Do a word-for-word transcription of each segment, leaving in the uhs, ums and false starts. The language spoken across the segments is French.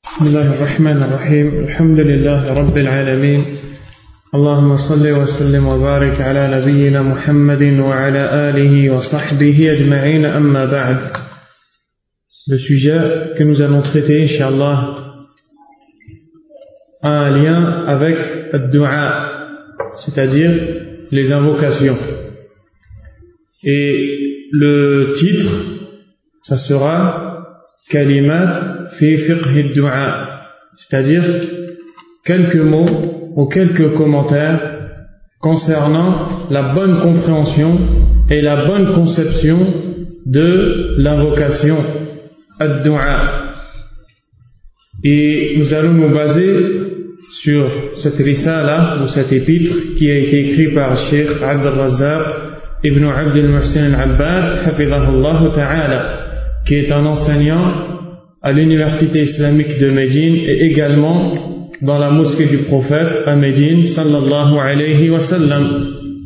بسم الله الرحمن الرحيم الحمد لله رب العالمين اللهم صل وسلم وبارك على نبينا محمد وعلى آله وصحبه أجمعين أما بعد. Le sujet que nous allons traiter, Inch'Allah, a un lien avec le dua, c'est-à-dire les invocations. Et le titre, ça sera Kalimat fi fiqh ad-du'a, c'est-à-dire quelques mots ou quelques commentaires concernant la bonne compréhension et la bonne conception de l'invocation ad-du'a. Et nous allons nous baser sur cette risala ou cet épître qui a été écrit par Cheikh Abdul Razzaq ibn Abdul Muhsin al-Abbad hafidhahullah ta'ala, qui est un enseignant à l'université islamique de Médine et également dans la mosquée du prophète à Médine sallallahu alayhi wa sallam.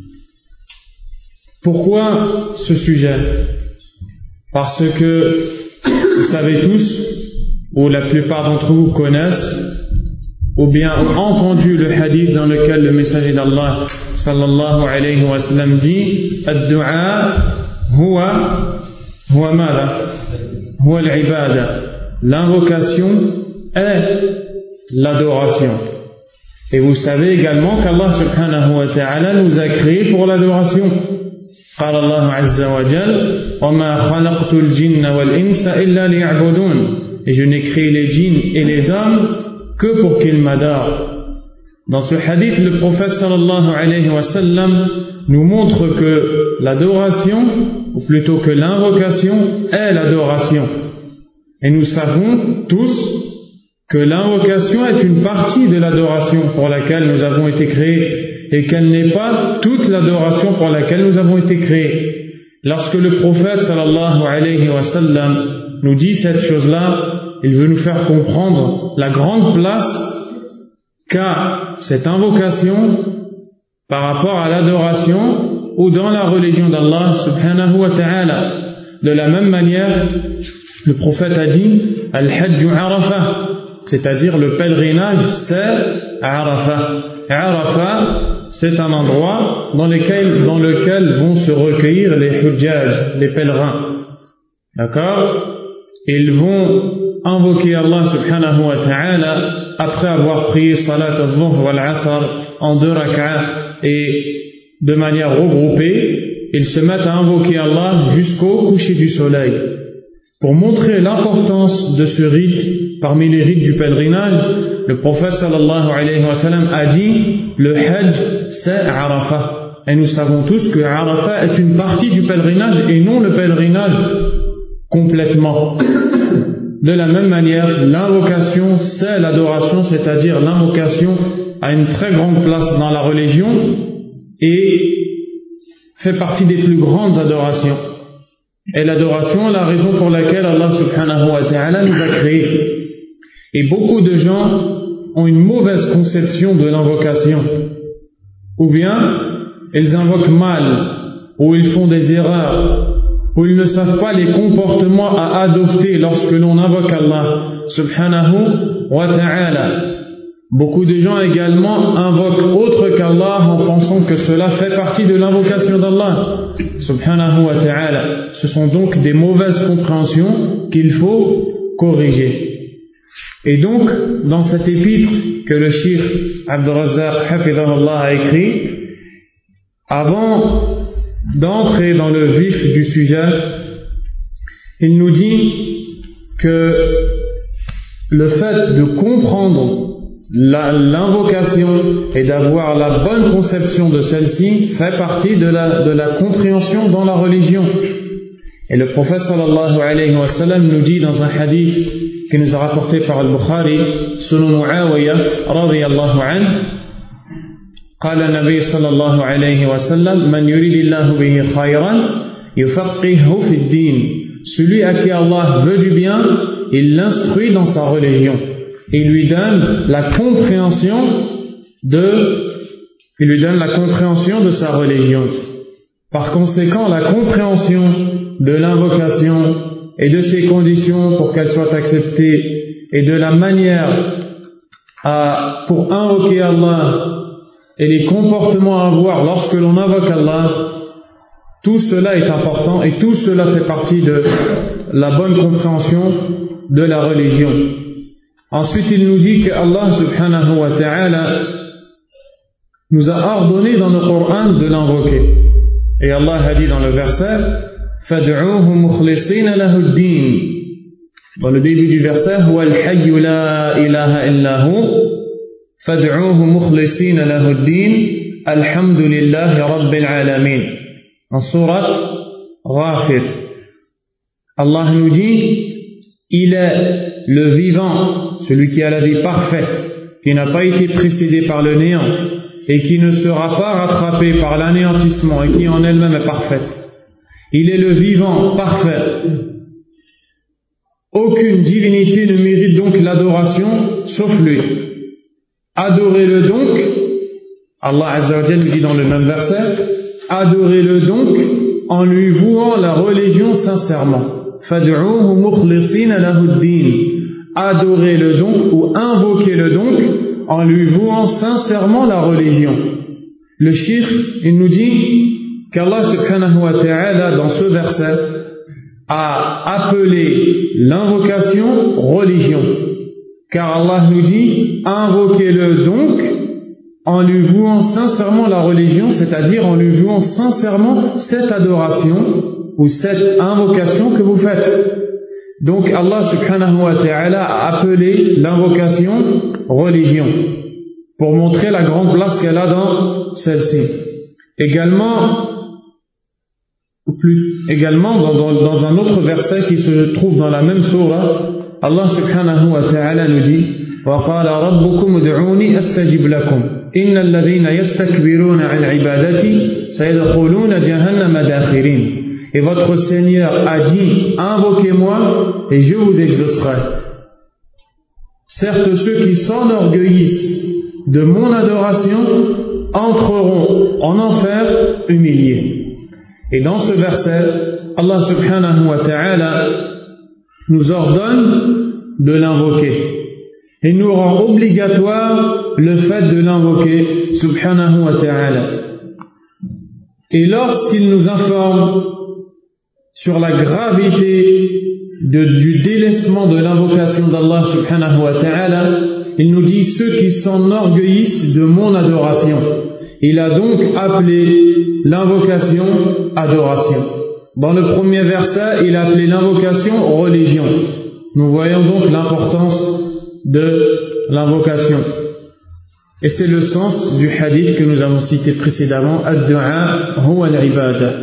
Pourquoi ce sujet? Parce que vous savez tous, ou la plupart d'entre vous connaissent, ou bien ont entendu le hadith dans lequel le messager d'Allah sallallahu alayhi wa sallam dit ad-du'a huwa huwa mada huwa al-ibada. L'invocation est l'adoration. Et vous savez également qu'Allah subhanahu wa ta'ala nous a créés pour l'adoration. قال الله عز وجل وما خلقت الجن والإنس إلا ليعبدون. Et je n'ai créé les djinns et les hommes que pour qu'ils m'adorent. Dans ce hadith, le prophète sallallahu alayhi wa sallam nous montre que l'adoration, ou plutôt que l'invocation, est l'adoration. Et nous savons tous que l'invocation est une partie de l'adoration pour laquelle nous avons été créés, et qu'elle n'est pas toute l'adoration pour laquelle nous avons été créés. Lorsque le prophète sallallahu alayhi wa sallam nous dit cette chose-là, il veut nous faire comprendre la grande place qu'a cette invocation par rapport à l'adoration ou dans la religion d'Allah subhanahu wa ta'ala. De la même manière, le prophète a dit Al-Hajju Arafah, c'est-à-dire le pèlerinage, c'est Arafah. Arafah, c'est un endroit dans lequel, dans lequel vont se recueillir les hujjaj, les pèlerins. D'accord? Ils vont invoquer Allah subhanahu wa ta'ala après avoir prié salat al-dhuhr wal-asr en deux rak'ah et de manière regroupée, ils se mettent à invoquer Allah jusqu'au coucher du soleil. Pour montrer l'importance de ce rite parmi les rites du pèlerinage, le prophète sallallahu alayhi wa sallam a dit le hajj c'est Arafah. Et nous savons tous que Arafah est une partie du pèlerinage et non le pèlerinage complètement. De la même manière, l'invocation c'est l'adoration, c'est-à-dire l'invocation a une très grande place dans la religion et fait partie des plus grandes adorations. Et l'adoration est la raison pour laquelle Allah subhanahu wa ta'ala nous a créés. Et beaucoup de gens ont une mauvaise conception de l'invocation. Ou bien, ils invoquent mal, ou ils font des erreurs, ou ils ne savent pas les comportements à adopter lorsque l'on invoque Allah subhanahu wa ta'ala. Beaucoup de gens également invoquent autre qu'Allah en pensant que cela fait partie de l'invocation d'Allah subhanahu wa ta'ala. Ce sont donc des mauvaises compréhensions qu'il faut corriger. Et donc, dans cet épître que le Cheikh Abdul Razzaq hafidhahullah a écrit, avant d'entrer dans le vif du sujet, il nous dit que le fait de comprendre La, l'invocation et d'avoir la bonne conception de celle-ci fait partie de la, de la compréhension dans la religion. Et le prophète sallallahu alayhi wa sallam nous dit dans un hadith qui nous a rapporté par Al-Bukhari, selon Muawiyah radiyallahu anhu, قال النبي صلى الله عليه وسلم من يريد الله به خيرا يفقهه في الدين. Celui à qui Allah veut du bien, il l'instruit dans sa religion. Il lui donne la compréhension de, il lui donne la compréhension de sa religion. Par conséquent, la compréhension de l'invocation et de ses conditions pour qu'elle soit acceptée et de la manière à, pour invoquer Allah et les comportements à avoir lorsque l'on invoque Allah, tout cela est important et tout cela fait partie de la bonne compréhension de la religion. Ensuite, il nous dit que Allah subhanahu wa ta'ala nous a ordonné dans le Coran de l'invoquer. Et Allah a dit dans le verset فَادْعُوهُ مُخْلِصِينَ لَهُ الدِّينَ. Dans le début du verset هُوَ الْحَيُّ لَا إِلَهَ إِلَّا هُوَ فَادْعُوهُ مُخْلِصِينَ لَهُ الدِّينَ الْحَمْدُ لِلَّهِ رَبِّ الْعَالَمِينَ. En sourate Ghafir, Allah nous dit il est le vivant, celui qui a la vie parfaite, qui n'a pas été précédé par le néant et qui ne sera pas rattrapé par l'anéantissement et qui en elle-même est parfaite. Il est le vivant parfait. Aucune divinité ne mérite donc l'adoration sauf lui. Adorez-le donc, Allah Azza wa Jalla dit dans le même verset, adorez-le donc en lui vouant la religion sincèrement. Fad'uuhu mukhlisina lahu ad-din. Adorez-le donc ou invoquez-le donc en lui vouant sincèrement la religion. Le shirk, il nous dit qu'Allah subhanahu wa ta'ala dans ce verset a appelé l'invocation religion. Car Allah nous dit invoquez-le donc en lui vouant sincèrement la religion, c'est-à-dire en lui vouant sincèrement cette adoration ou cette invocation que vous faites. Donc Allah subhanahu wa ta'ala a appelé l'invocation religion pour montrer la grande place qu'elle a dans celle-ci. Également, ou plus, également dans, dans, dans un autre verset qui se trouve dans la même sourate, Allah subhanahu wa ta'ala nous dit وَقَالَ رَبُّكُمُ ادْعُونِي أَسْتَجِبْ لَكُمْ إِنَّ الَّذِينَ يَسْتَكْبِرُونَ عَنْ عِبَادَتِي سَيَدْخُلُونَ جَهَنَّمَ دَاخِرِينَ. Et votre Seigneur a dit invoquez-moi et je vous exaucerai. Certes, ceux qui s'enorgueillissent de mon adoration entreront en enfer humiliés. Et dans ce verset, Allah subhanahu wa ta'ala nous ordonne de l'invoquer et nous rend obligatoire le fait de l'invoquer subhanahu wa ta'ala. Et lorsqu'il nous informe sur la gravité de, du délaissement de l'invocation d'Allah subhanahu wa ta'ala, il nous dit ceux qui s'enorgueillissent de mon adoration. Il a donc appelé l'invocation adoration. Dans le premier verset, il a appelé l'invocation religion. Nous voyons donc l'importance de l'invocation. Et c'est le sens du hadith que nous avons cité précédemment, ad-du'a huwa al-ibada.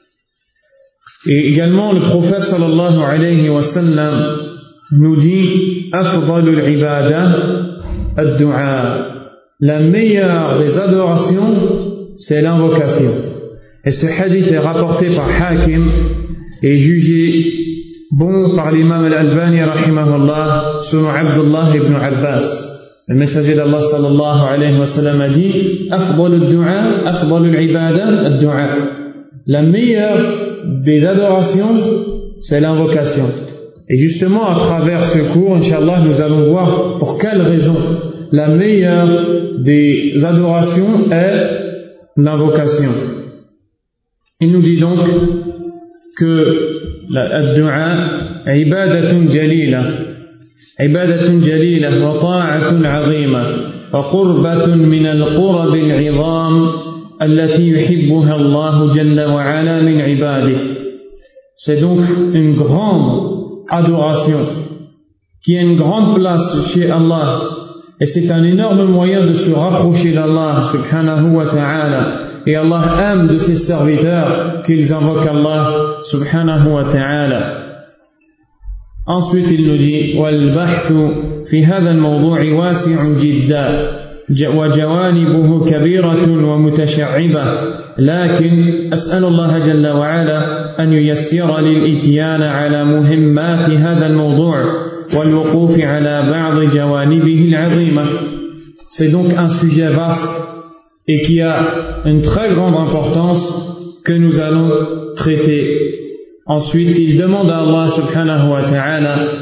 Et également le prophète sallallahu alayhi wa sallam nous dit afdalu al-ibada ad-du'a. La meilleure des adorations, c'est l'invocation. Et ce hadith est rapporté par Hakim et jugé bon par l'imam al-Albani rahimahullah selon Abdullah ibn Abbas. Le messager d'Allah sallallahu alayhi wa sallam a dit afdalu ad-du'a, afdalu al-ibada ad-du'a. La meilleure des adorations, c'est l'invocation. Et justement, à travers ce cours, Inch'Allah, nous allons voir pour quelle raison la meilleure des adorations est l'invocation. Il nous dit donc que la ad-du'a ibadatun jalila, ibadatun jalila wa ta'atun 'azima wa qurbatun min al-qurab al-'idham allati yuhibbuha Allah jalla wa 'ala min 'ibadihi. C'est donc une grande adoration qui a une grande place chez Allah et c'est un énorme moyen de se rapprocher d'Allah subhanahu wa ta'ala. Et Allah aime de ses serviteurs qu'ils invoquent Allah subhanahu wa ta'ala. Ensuite il nous dit وَالْبَحْثُ فِي هَذَا الْمَوْضُوعِ وَاسِعٌ جِدًّا وجوانبه كبيرة ومتشعبة لكن أسأل الله جل وعلا أن ييسر للإتيان على مهمات هذا الموضوع والوقوف على بعض جوانبه العظيمة. C'est donc un sujet vaste et qui a une très grande importance que nous allons traiter. Ensuite, il demande à Allah subhanahu wa ta'ala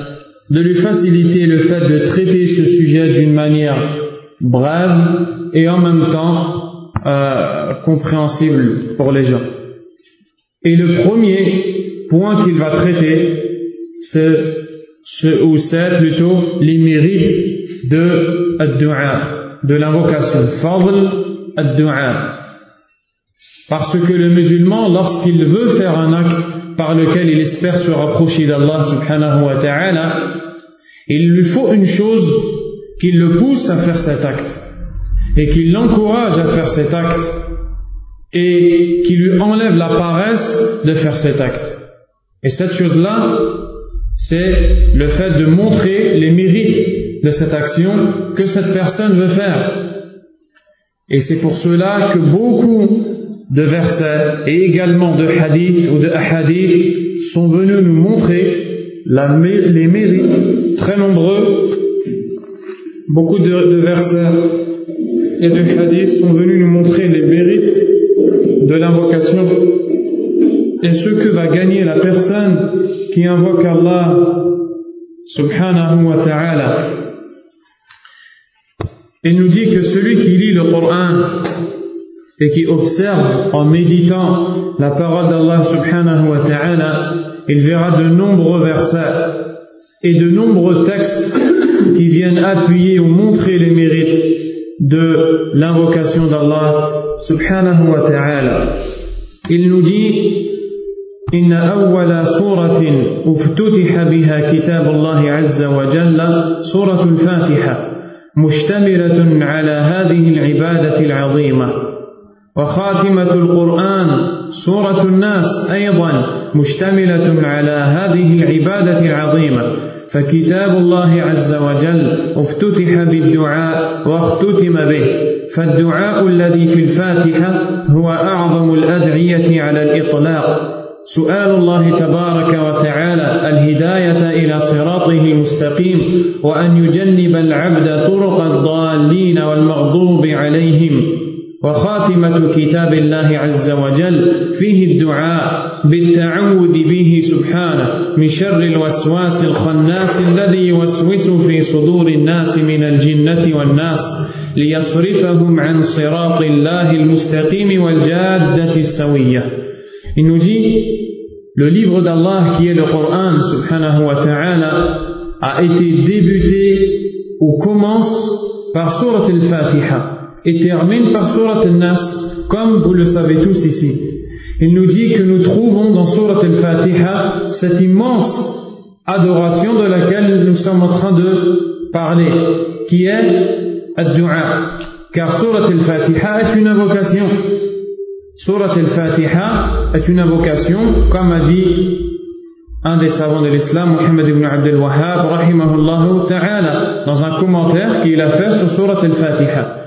de lui faciliter le fait de traiter ce sujet d'une manière brève et en même temps euh, compréhensible pour les gens. Et le premier point qu'il va traiter, c'est, c'est ou c'est plutôt les mérites de ad-du'a, de l'invocation, fadl ad-du'a. Parce que le musulman, lorsqu'il veut faire un acte par lequel il espère se rapprocher d'Allah subhanahu wa ta'ala, il lui faut une chose qui le pousse à faire cet acte et qui l'encourage à faire cet acte et qui lui enlève la paresse de faire cet acte. Et cette chose-là, c'est le fait de montrer les mérites de cette action que cette personne veut faire. Et c'est pour cela que beaucoup de versets et également de hadiths ou de ahadiths sont venus nous montrer la, les mérites très nombreux. Beaucoup de, de versets et de hadiths sont venus nous montrer les mérites de l'invocation et ce que va gagner la personne qui invoque Allah subhanahu wa ta'ala. Il nous dit que celui qui lit le Coran et qui observe en méditant la parole d'Allah subhanahu wa ta'ala, il verra de nombreux versets et de nombreux textes qui viennent appuyer ou montrer les mérites de l'invocation d'Allah subhanahu wa ta'ala. Il nous dit: إن أول سورة افتتح بها كتاب الله عز وجل سورة الفاتحة مشتملة على هذه العبادة العظيمة، وخاتمة القرآن سورة الناس أيضا مشتملة على هذه العبادة العظيمة، فكتاب الله عز وجل افتتح بالدعاء واختتم به، فالدعاء الذي في الفاتحة هو أعظم الأدعية على الإطلاق، سؤال الله تبارك وتعالى الهداية إلى صراطه المستقيم وأن يجنب العبد طرق الضالين والمغضوب عليهم، وخاتمة كتاب الله عز وجل فيه الدعاء بالتعوذ به سبحانه من شر الوسواس الخناس الذي يوسوس في صدور الناس من الجنة والناس ليصرفهم عن صراط الله المستقيم والجادة السوية. Il nous dit, le livre d'Allah qui est le Coran subhanahu wa ta'ala a été débuté ou commence par Surat al-Fatiha et termine par Surat al-Nas, comme vous le savez tous ici. Il nous dit que nous trouvons dans Surat al-Fatiha cette immense adoration de laquelle nous sommes en train de parler, qui est ad-du'a, car Surat al-Fatiha est une invocation. Surat al-Fatiha est une invocation, comme a dit un des savants de l'islam, Muhammad ibn Abdul Wahhab, rahimahullah ta'ala, dans un commentaire qu'il a fait sur Surat al-Fatiha.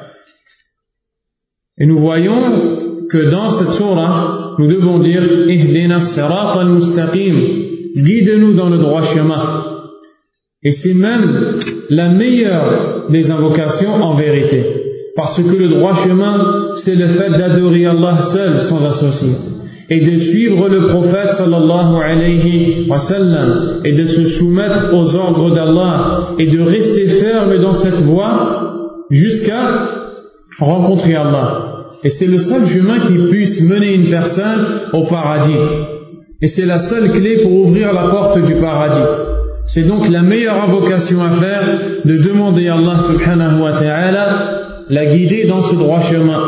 Et nous voyons que dans cette surah, nous devons dire Ihdina as-sirat al-mustaqim, guide-nous dans le droit chemin. Et c'est même la meilleure des invocations en vérité. Parce que le droit chemin, c'est le fait d'adorer Allah seul, sans associé, et de suivre le prophète sallallahu alayhi wa sallam, et de se soumettre aux ordres d'Allah, et de rester ferme dans cette voie jusqu'à rencontrer Allah. Et c'est le seul chemin qui puisse mener une personne au paradis. Et c'est la seule clé pour ouvrir la porte du paradis. C'est donc la meilleure invocation à faire de demander à Allah subhanahu wa ta'ala la guider dans ce droit chemin.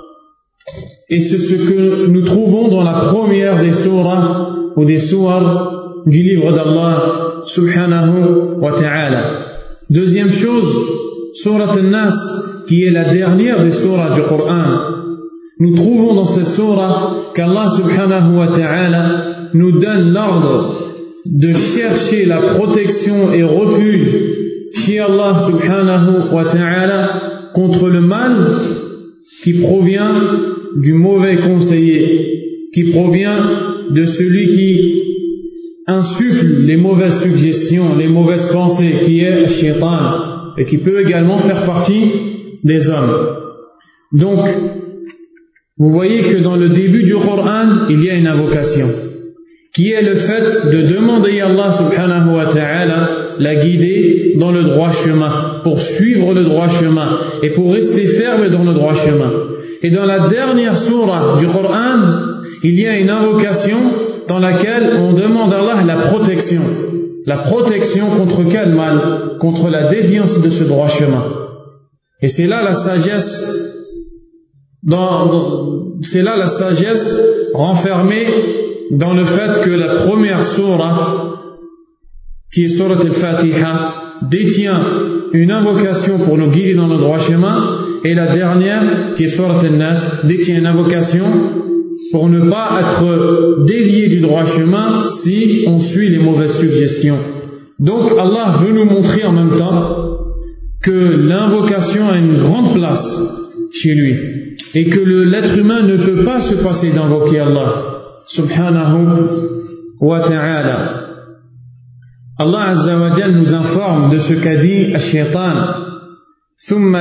Et c'est ce que nous trouvons dans la première des surahs ou des surahs du livre d'Allah subhanahu wa ta'ala. Deuxième chose, Surat al-Nas, qui est la dernière des surahs du Coran. Nous trouvons dans cette surah qu'Allah subhanahu wa ta'ala nous donne l'ordre de chercher la protection et refuge chez Allah subhanahu wa ta'ala contre le mal qui provient du mauvais conseiller, qui provient de celui qui insuffle les mauvaises suggestions, les mauvaises pensées, qui est Shaitan, et qui peut également faire partie des hommes. Donc, vous voyez que dans le début du Coran, il y a une invocation, qui est le fait de demander à Allah subhanahu wa ta'ala l'a guidé dans le droit chemin, pour suivre le droit chemin et pour rester ferme dans le droit chemin. Et dans la dernière sourate du Coran, il y a une invocation dans laquelle on demande à Allah la protection. La protection contre quel mal? Contre la déviance de ce droit chemin. Et c'est là la sagesse, dans, dans, c'est là la sagesse renfermée dans le fait que la première sourate, qui est sourate al-Fatiha, détient une invocation pour nous guider dans le droit chemin, et la dernière, qui est sourate al-Nas, détient une invocation pour ne pas être délié du droit chemin si on suit les mauvaises suggestions. Donc Allah veut nous montrer en même temps que l'invocation a une grande place chez lui et que le, l'être humain ne peut pas se passer d'invoquer Allah subhanahu wa ta'ala. Allah Azza wa Jal nous informe de ce qu'a dit Ash-Shaytan. ثم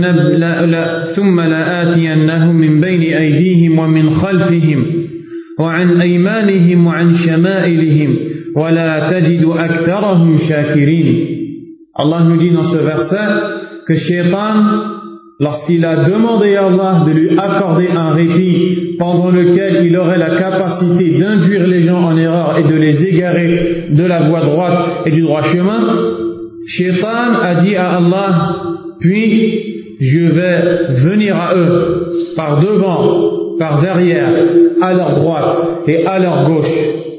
لآتينهم من بين أيديهم ومن خلفهم وعن أيمانهم وعن شمائلهم ولا تجد أكثرهم شاكرين. Allah nous dit dans ce verset que Shaytan, lorsqu'il a demandé à Allah de lui accorder un répit pendant lequel il aurait la capacité d'induire les gens en erreur et de les égarer de la voie droite et du droit chemin, Shaytan a dit à Allah: puis je vais venir à eux par devant, par derrière, à leur droite et à leur gauche.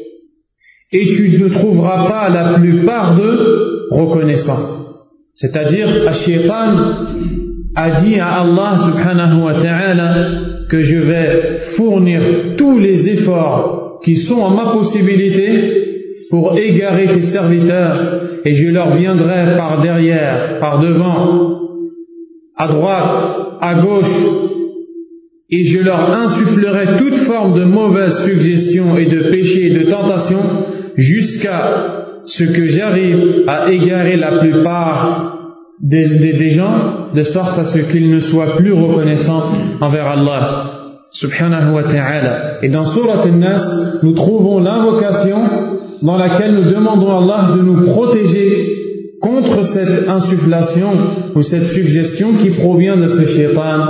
Et tu ne trouveras pas la plupart d'eux reconnaissants. C'est-à-dire, Ash-Shaytan a dit à Allah subhanahu wa ta'ala que je vais fournir tous les efforts qui sont en ma possibilité pour égarer tes serviteurs, et je leur viendrai par derrière, par devant, à droite, à gauche, et je leur insufflerai toute forme de mauvaise suggestion et de péché et de tentation jusqu'à ce que j'arrive à égarer la plupart des, des, des gens, de sorte à ce qu'ils ne soient plus reconnaissants envers Allah subhanahu wa ta'ala. Et dans Surat An-Nas, nous trouvons l'invocation dans laquelle nous demandons à Allah de nous protéger contre cette insufflation ou cette suggestion qui provient de ce shaitan.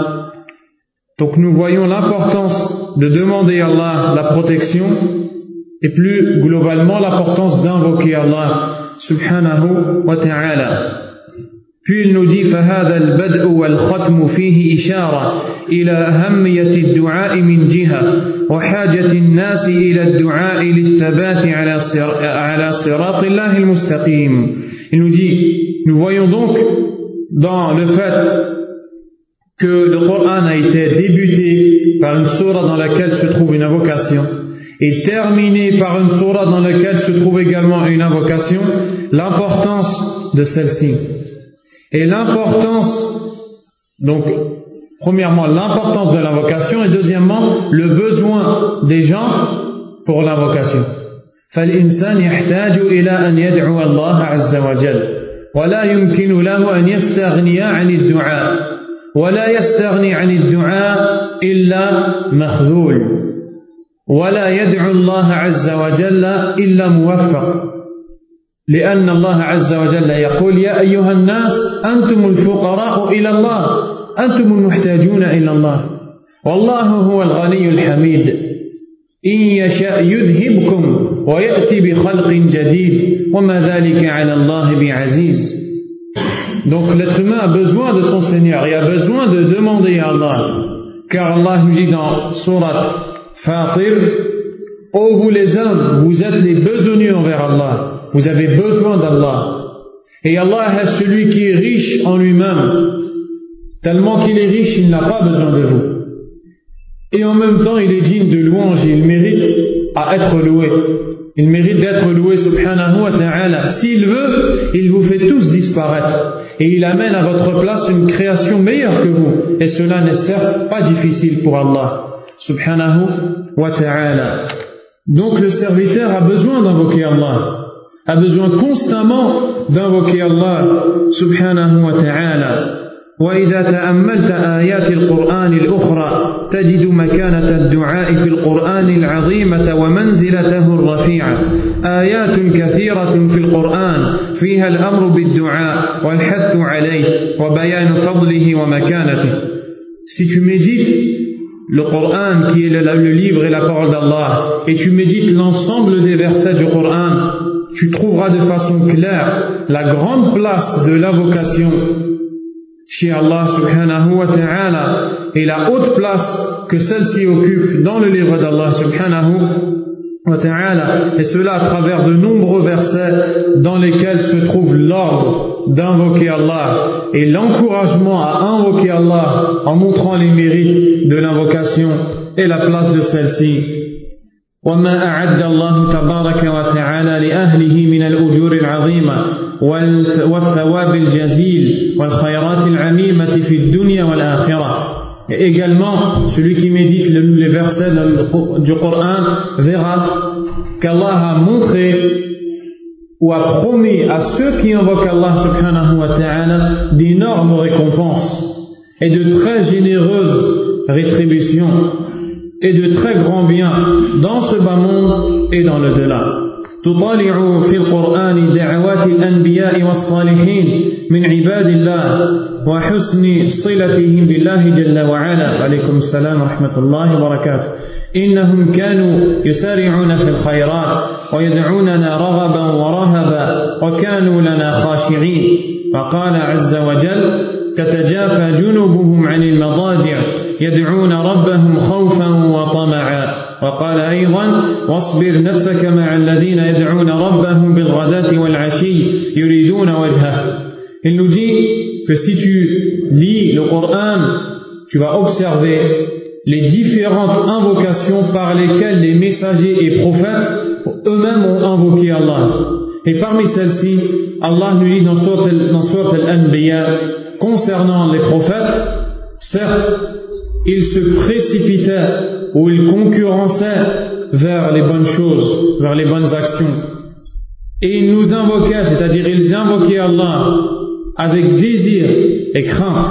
Donc nous voyons l'importance de demander à Allah la protection et plus globalement l'importance d'invoquer Allah subhanahu wa ta'ala. Puis il nous dit فهذا البدء والختم فيه إشارة إلى أهمية الدعاء من جهة وحاجة الناس إلى الدعاء للثبات على صراط الله المستقيم. Il nous dit, nous voyons donc dans le fait que le Coran a été débuté par une sourate dans laquelle se trouve une invocation et terminé par une sourate dans laquelle se trouve également une invocation, l'importance de celle-ci. Et l'importance, donc, premièrement, l'importance de l'invocation et deuxièmement, le besoin des gens pour l'invocation. فالإنسان يحتاج إلى أن يدعو الله عز وجل ولا يمكن له أن يستغني عن الدعاء ولا يستغني عن الدعاء إلا مخذول ولا يدعو الله عز وجل إلا موفق لأن الله عز وجل يقول يا أيها الناس أنتم الفقراء إلى الله أنتم المحتاجون إلى الله والله هو الغني الحميد إن يشاء يذهبكم ويأتي بخلق جديد وما ذلك على الله بعزيز. Donc l'être humain a besoin de son Seigneur et a besoin de demander à Allah, car Allah nous dit dans Surat Fatir: ô vous les hommes, vous êtes les besogneux envers Allah, vous avez besoin d'Allah. Et Allah est celui qui est riche en lui-même, tellement qu'il est riche, il n'a pas besoin de vous. Et en même temps, il est digne de louange et il mérite à être loué. Il mérite d'être loué subhanahu wa ta'ala. S'il veut, il vous fait tous disparaître. Et il amène à votre place une création meilleure que vous. Et cela n'est certes pas difficile pour Allah subhanahu wa ta'ala. Donc le serviteur a besoin d'invoquer Allah, a besoin constamment d'invoquer Allah subhanahu wa ta'ala. وإذا تأملت آيات القرآن الأخرى تجد مكانة الدعاء في القرآن العظيمة ومنزلته الرفيعة. آيات كثيرة في القرآن فيها الأمر بالدعاء والحث عليه وبيان فضله ومكانته. Si tu médites le Coran qui est le, le livre et la parole d'Allah et tu médites l'ensemble des versets du Coran, tu trouveras de façon claire la grande place de l'invocation chez Allah subhanahu wa ta'ala et la haute place que celle-ci occupe dans le livre d'Allah subhanahu wa ta'ala, et cela à travers de nombreux versets dans lesquels se trouve l'ordre d'invoquer Allah et l'encouragement à invoquer Allah en montrant les mérites de l'invocation et la place de celle-ci. وما أعد الله تبارك وتعالى لأهله من الأجور العظيمة والثواب الجزيل والخيرات العميمة في الدنيا والآخرة. Et également, celui qui médite les versets du Coran verra qu'Allah a montré ou a promis à ceux qui invoquent Allah subhanahu wa ta'ala d'énormes récompenses et de très généreuses rétributions et de très grands biens dans ce bas monde et dans le delà. تطالع في القرآن دعوات الأنبياء والصالحين من عباد الله وحسن صلتهم بالله جل وعلا. عليكم السلام ورحمة الله وبركاته. إنهم كانوا يسارعون في الخيرات ويدعوننا رغبا ورهبا وكانوا لنا خاشعين. وقال عز وجل: تتجافى جنوبهم عن المضاجع يدعون ربهم خوفا وطمعا. وقال أيضا: واصبر نفسك مع الذين يدعون ربهم بالغداة والعشي يريدون وجهه. Il nous dit que si tu lis le Coran, tu vas observer les différentes invocations par lesquelles les messagers et prophètes eux-mêmes ont invoqué Allah. Et parmi celles-ci, Allah nous dit dans Sourate Al-Anbiya concernant les prophètes, certes, ils se précipitaient ou ils concurrençaient vers les bonnes choses, vers les bonnes actions. Et ils nous invoquaient, c'est-à-dire ils invoquaient Allah avec désir et crainte.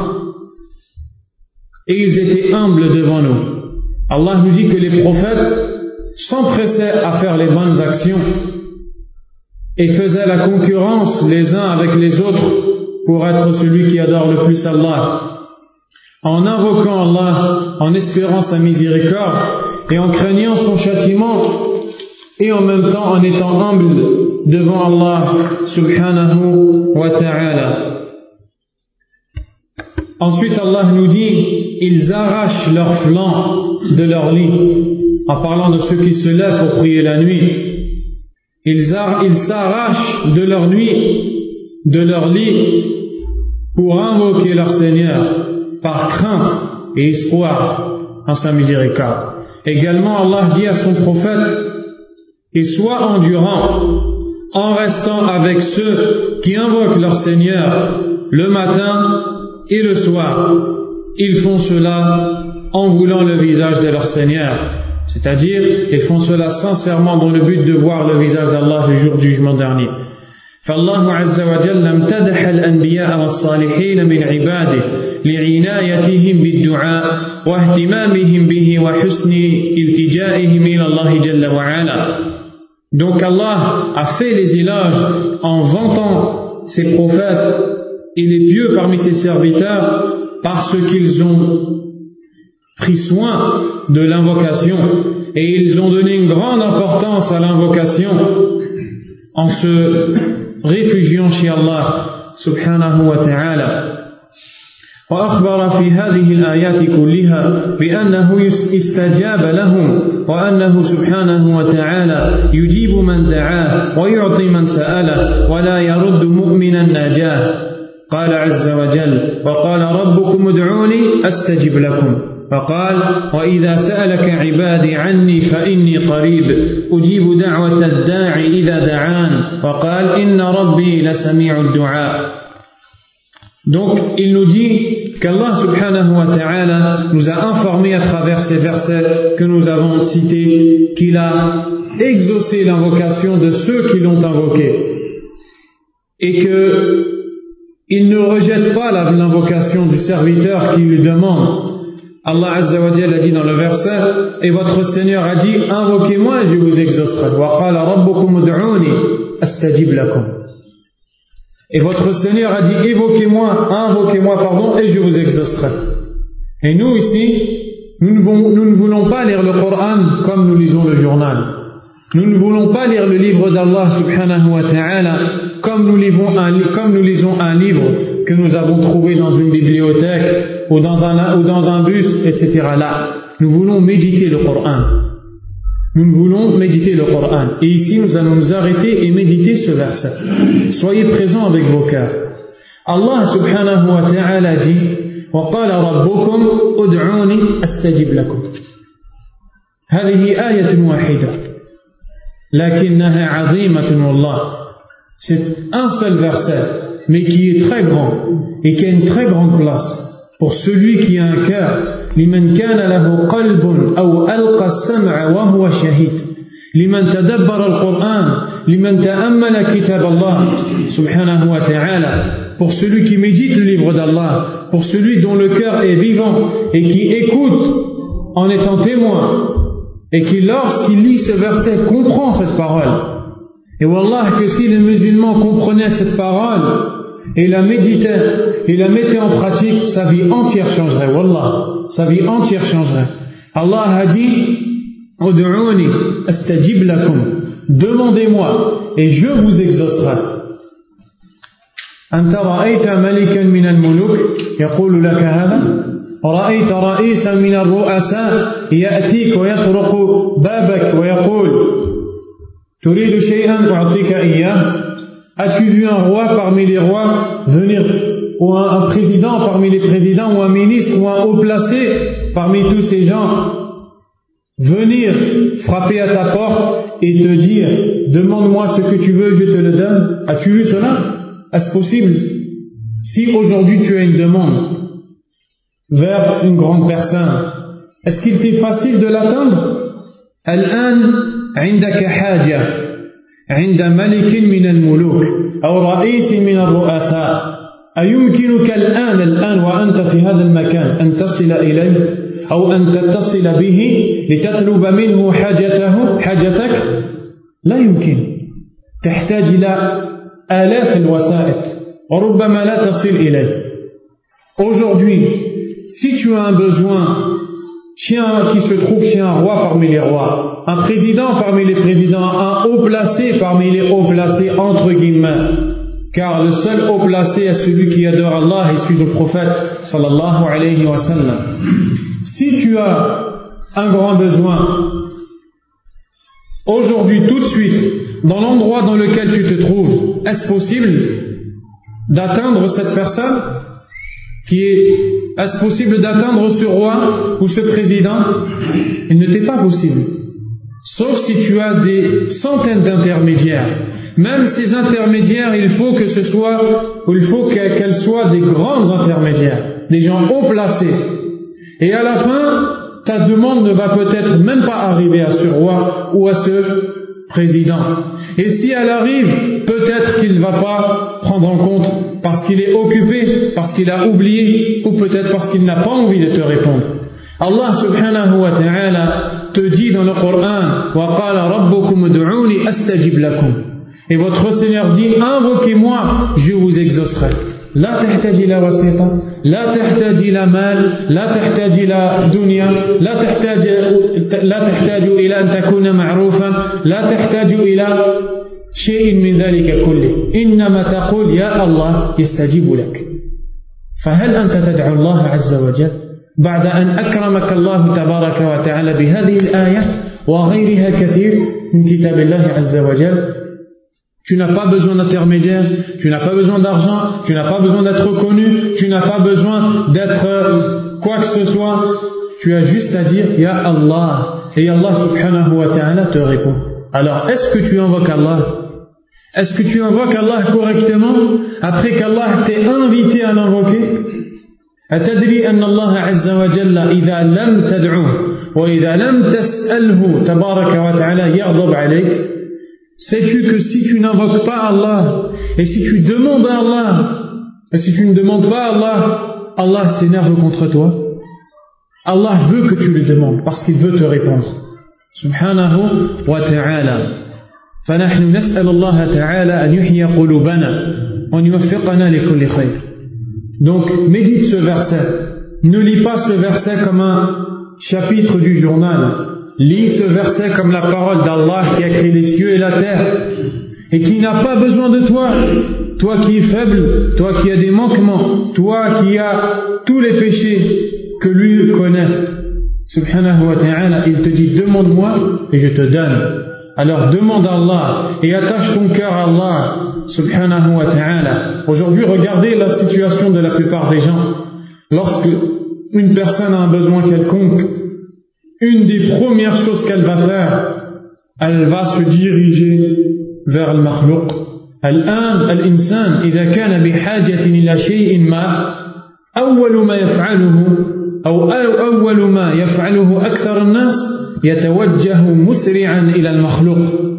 Et ils étaient humbles devant nous. Allah nous dit que les prophètes s'empressaient à faire les bonnes actions et faisaient la concurrence les uns avec les autres pour être celui qui adore le plus Allah, en invoquant Allah, en espérant sa miséricorde et en craignant son châtiment, et en même temps en étant humble devant Allah subhanahu wa ta'ala. Ensuite Allah nous dit: ils arrachent leurs flancs de leur lit, en parlant de ceux qui se lèvent pour prier la nuit. Ils, ar- ils s'arrachent de leur nuit, de leur lit, pour invoquer leur Seigneur par crainte et espoir en sa miséricorde. Également Allah dit à son prophète qu'il soit endurant en restant avec ceux qui invoquent leur Seigneur le matin et le soir. Ils font cela en voulant le visage de leur Seigneur, c'est-à-dire ils font cela sincèrement dans le but de voir le visage d'Allah le jour du jugement dernier. فالله عز وجل امتدح الأنبياء والصالحين من عباده لعنايتهم بالدعاء واهتمامهم به وحسن التجائهم إلى الله جل وعلا. Donc Allah a fait les éloges en vantant ses prophètes et les pieux parmi ses serviteurs parce qu'ils ont pris soin de l'invocation et ils ont donné une grande importance à l'invocation en se réfugiant chez Allah subhanahu wa ta'ala. وأخبر في هذه الآيات كلها بأنه استجاب لهم وأنه سبحانه وتعالى يجيب من دعاه ويعطي من سأله ولا يرد مؤمنا ناجاه. قال عز وجل: وقال ربكم ادعوني أستجب لكم. فقال: وإذا سألك عبادي عني فإني قريب أجيب دعوة الداعي إذا دعان. وقال: إن ربي لسميع الدعاء. Donc il nous dit qu'Allah subhanahu wa ta'ala nous a informé à travers ces versets que nous avons cités qu'il a exaucé l'invocation de ceux qui l'ont invoqué et que il ne rejette pas l'invocation du serviteur qui lui demande. Allah Azza wa Jalla a dit dans le verset, et votre Seigneur a dit, invoquez-moi et je vous exaucerai. Wa qala rabbukum ud'uni astajib lakum. Et votre Seigneur a dit, évoquez-moi, invoquez-moi, pardon, et je vous exaucerai. Et nous ici, nous ne, voulons, nous ne voulons pas lire le Coran comme nous lisons le journal. Nous ne voulons pas lire le livre d'Allah subhanahu wa ta'ala comme nous, lisons un, comme nous lisons un livre que nous avons trouvé dans une bibliothèque ou dans un, ou dans un bus, et cetera. Là, nous voulons méditer le Coran. Nous voulons méditer le Coran. Et ici, nous allons nous arrêter et méditer ce verset. Soyez présents avec vos cœurs. Allah subhanahu wa ta'ala dit وَقَالَ رَبُّكُمْ أُدْعُونِي أَسْتَجِبْ لَكُمْ. هذه آية واحدة لكنها عظيمة والله. C'est un seul verset, mais qui est très grand et qui a une très grande place pour celui qui a un cœur. لمن كان له قلب أو ألقى السمع وهو شهيد لمن تدبر القرآن لمن تأمل كتاب الله سبحانه وتعالى. Pour celui qui médite le livre d'Allah, pour celui dont le cœur est vivant et qui écoute en étant témoin et qui lorsqu'il lit ce verset comprend cette parole. Et wallah que si les musulmans comprenaient cette parole et la méditaient et la mettaient en pratique, sa vie entière changerait, wallah, sa vie entière changerait. Allah a dit Ud'uni astajib lakum, demandez-moi et je vous exaucerai. أنت رأيت ملكا من الملوك يقول لك هذا؟ رأيت رئيسا من الرؤساء يأتيك ويطرق بابك ويقول تريد شيئا أعطيك إياه؟ As-tu vu un roi parmi les rois venir, ou un, un président parmi les présidents, ou un ministre, ou un haut placé parmi tous ces gens venir frapper à ta porte et te dire demande-moi ce que tu veux, je te le donne? As-tu vu cela? Est-ce possible? Si aujourd'hui tu as une demande vers une grande personne, est-ce qu'il t'est facile de l'atteindre? الآن عندك حاجة عند ملك من الملوك أو رئيس من الرؤساء أيمكنك الآن الآن وأنت في هذا المكان أن تصل إليه أو أن تتصل به لتطلب منه حاجته حاجتك؟ لا يمكن. تحتاج إلى آلاف الوسائط وربما لا تصل إليه. Aujourd'hui, si tu as un besoin chez un, qui se trouve chez un roi parmi les rois, un président parmi les présidents, un haut placé parmi les hauts placés entre guillemets, car le seul haut placé est celui qui adore Allah et suit le prophète sallallahu alayhi wa sallam. Si tu as un grand besoin aujourd'hui tout de suite dans l'endroit dans lequel tu te trouves, est-ce possible d'atteindre cette personne qui est, est-ce possible d'atteindre ce roi ou ce président? Il ne t'est pas possible. Sauf si tu as des centaines d'intermédiaires. Même ces intermédiaires, il faut que ce soit, ou il faut qu'elles soient des grands intermédiaires, des gens haut placés. Et à la fin, ta demande ne va peut-être même pas arriver à ce roi ou à ce président. Et si elle arrive, peut-être qu'il ne va pas prendre en compte parce qu'il est occupé, parce qu'il a oublié, ou peut-être parce qu'il n'a pas envie de te répondre. Allah subhanahu wa ta'ala te dit dans le Coran وَقَالَ رَبُّكُمُ ادْعُونِي أَسْتَجِبْ لَكُمْ. Et votre Seigneur dit invoquez-moi, je vous exaucerai. لا تحتاج إلى وسيطة، لا تحتاج إلى مال، لا تحتاج إلى دنيا، لا تحتاج لا تحتاج إلى أن تكون معروفا، لا تحتاج إلى شيء من ذلك كله، إنما تقول يا الله يستجيب لك. فهل أنت تدعو الله عز وجل بعد أن أكرمك الله تبارك وتعالى بهذه الآية وغيرها كثير من كتاب الله عز وجل؟ Tu n'as pas besoin d'intermédiaire, tu n'as pas besoin d'argent, tu n'as pas besoin d'être reconnu, tu n'as pas besoin d'être quoi que ce soit. Tu as juste à dire Ya Allah, et Allah subhanahu wa ta'ala te répond. Alors, est-ce que tu invoques Allah? Est-ce que tu invoques Allah correctement après qu'Allah t'ait invité à l'invoquer? أتدري أن الله عز وجل إذا لم تدعوه وإذا لم تسأله تبارك وتعالى يغضب عليك؟ Sais-tu que si tu n'invoques pas Allah et si tu demandes à Allah Et si tu ne demandes pas à Allah, Allah s'énerve contre toi. Allah veut que tu lui demandes parce qu'il veut te répondre. Subhanahu wa ta'ala. فنحن نسأل الله تعالى أن يحيي قلوبنا وأن يوفقنا لكل خير. Donc, médite ce verset. Ne lis pas ce verset comme un chapitre du journal. Lis ce verset comme la parole d'Allah qui a créé les cieux et la terre et qui n'a pas besoin de toi. Toi qui es faible, toi qui as des manquements, toi qui as tous les péchés que lui connaît. Subhanahu wa ta'ala, il te dit demande-moi et je te donne. Alors demande à Allah et attache ton cœur à Allah. Subhanahu wa ta'ala. Aujourd'hui, regardez la situation de la plupart des gens. Lorsque une personne a un besoin quelconque, une des premières choses qu'elle va faire, elle va se diriger vers le makhlouq. الآن الإنسان إذا كان بحاجة إلى شيء ما أول ما يفعله أو أول ما يفعله أكثر الناس يتوجه مسرعا إلى المخلوق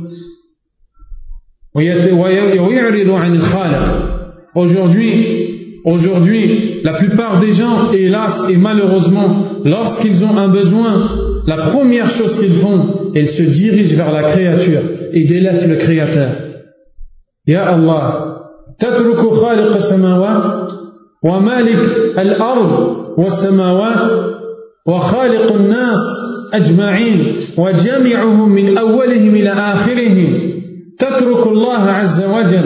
ويعرض عن الخالق. Aujourd'hui, aujourd'hui, la plupart des gens, hélas et malheureusement, lorsqu'ils ont un besoin, la première chose qu'ils font, ils se dirigent vers la créature et délaissent le Créateur. يا الله تترك خالق السماوات ومالك الأرض والسماوات وخالق الناس أجمعين وجميعهم من أولهم إلى آخرهم تترك الله عز وجل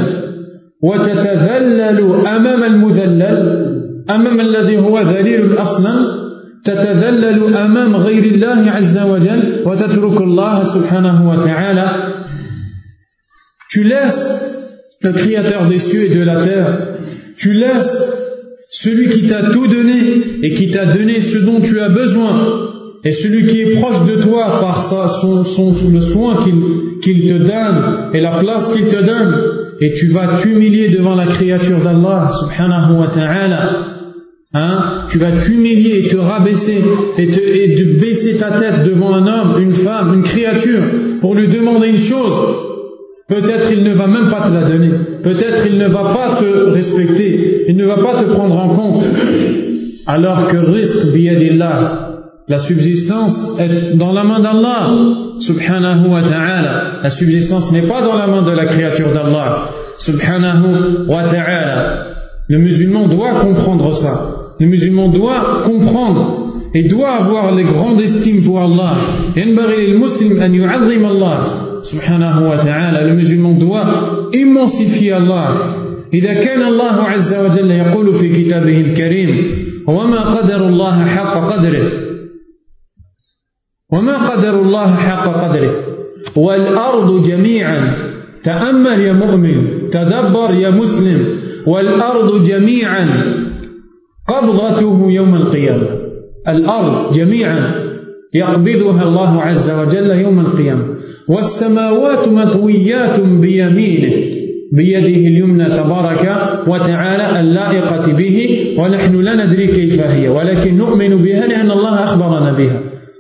وتتذلل أمام المذلل أمام الذي هو ذليل أصلا تتذلل أمام غير الله عز وجل وتترك الله سبحانه وتعالى. Tu laisses le Créateur des cieux et de la terre, tu laisses celui qui t'a tout donné et qui t'a donné ce dont tu as besoin, et celui qui est proche de toi par sa, son, son, le soin qu'il, qu'il te donne et la place qu'il te donne, et tu vas t'humilier devant la créature d'Allah subhanahu wa ta'ala. Hein? Tu vas t'humilier et te rabaisser et, te, et de baisser ta tête devant un homme, une femme, une créature pour lui demander une chose. Peut-être il ne va même pas te la donner. Peut-être il ne va pas te respecter. Il ne va pas te prendre en compte. Alors que rizq biyadillah, la subsistance est dans la main d'Allah subhanahu wa ta'ala. La subsistance n'est pas dans la main de la créature d'Allah subhanahu wa ta'ala. Le musulman doit comprendre ça. Le musulman doit comprendre et doit avoir les grandes estimes pour Allah. ينبغي للمسلم أن يعظم الله سبحانه وتعالى. Le musulman doit immensifier Allah. إذا كان الله عز وجل يقول في كتابه الكريم وما قدر الله حق قدره وما قدر الله حق قدره والأرض جميعا. تأمل يا مؤمن، تدبر يا مسلم. والأرض جميعا قبضته يوم القيامة. الأرض جميعا يقبضها الله عز وجل يوم القيامة. والسماوات مطويات بيمينه بيده اليمنى تبارك وتعالى اللائقة به ونحن لا ندري كيف هي ولكن نؤمن بها لأن الله أخبرنا بها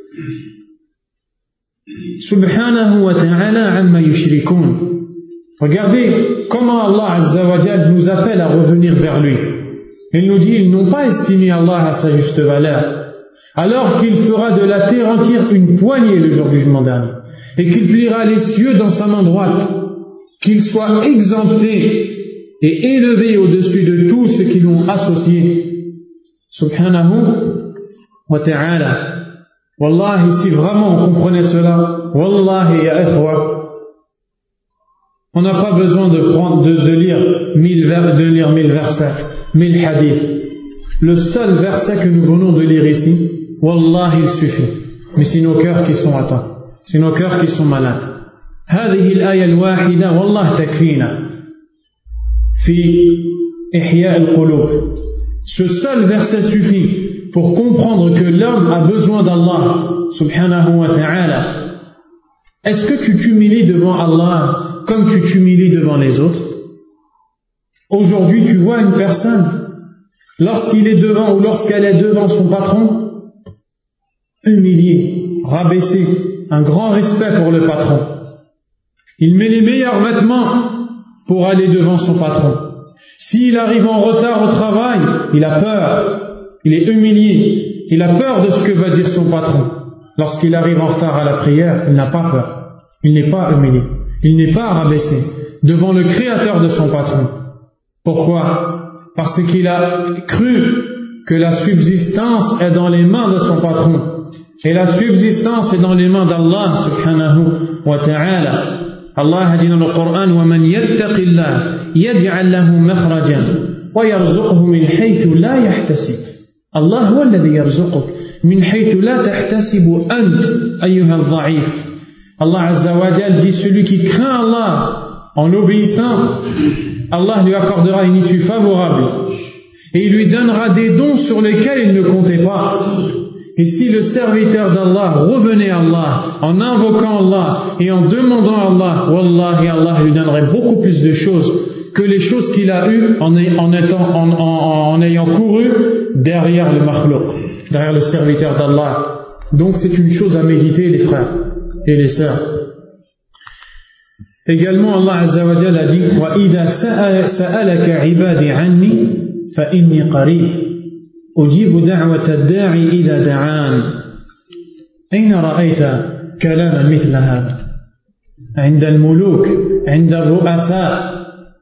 سبحانه وتعالى عما يشركون. Regardez comment Allah Azza wa Jal nous appelle à revenir vers lui. Il nous dit, ils n'ont pas estimé Allah à sa juste valeur, alors qu'il fera de la terre entière une poignée le jour du jugement dernier, et qu'il pliera les cieux dans sa main droite, qu'il soit exempté et élevé au-dessus de tous ceux qui l'ont associé. Subhanahu wa ta'ala. Wallahi, si vraiment on comprenait cela, Wallahi ya ikhwa, on n'a pas besoin de, prendre, de, de lire mille vers, de lire mille versets, mille hadiths. Le seul verset que nous venons de lire ici, Wallahi, il suffit. Mais c'est nos cœurs qui sont atteints, c'est nos cœurs qui sont malades. هذه الآية الواحدة والله تكفينا في إحياء القلوب. Ce seul verset suffit pour comprendre que l'homme a besoin d'Allah subhanahu wa ta'ala. Est-ce que tu t'humilies devant Allah comme tu t'humilies devant les autres? Aujourd'hui, tu vois une personne, lorsqu'il est devant ou lorsqu'elle est devant son patron, humilié, rabaissé, un grand respect pour le patron. Il met les meilleurs vêtements pour aller devant son patron. S'il arrive en retard au travail, il a peur, il est humilié, il a peur de ce que va dire son patron. Lorsqu'il arrive en retard à la prière, il n'a pas peur, il n'est pas humilié, il n'est pas rabaissé devant le créateur de son patron. Pourquoi? Parce qu'il a cru que la subsistance est dans les mains de son patron. Et la subsistance est dans les mains d'Allah subhanahu wa ta'ala. Allah a dit dans le Coran: وَمَنْ يَتَّقِ اللَّهَ يَجْعَلْ لَهُ مَخْرَجًا وَيَرْزُقْهُ مِنْ حَيْثُ لَا يَحْتَسِبُ. Allah هو الذي يرزقك من حيث لا تحتسب أنت أيها الضعيف. Allah Azza wa Jal dit: celui qui craint Allah en l'obéissant, Allah lui accordera une issue favorable et il lui donnera des dons sur lesquels il ne comptait pas. Et si le serviteur d'Allah revenait à Allah en invoquant Allah et en demandant à Allah, Wallahi, Allah lui donnerait beaucoup plus de choses que les choses qu'il a eues en, en, étant, en, en, en ayant couru derrière le makhlouq, derrière le serviteur d'Allah. Donc c'est une chose à méditer, les frères et les sœurs. Également, Allah Azza wa Jalla a dit: وَإِذَا سَأَلَكَ عِبَادِي عَنِّي فَإِنِّي قَرِيبٌ أُجِيبُ دَعْوَةَ الدَّاعِ إِذَا دَعَانِ. أين رأيت كلاما مثل هذا؟ عند الملوك، عند الرؤساء،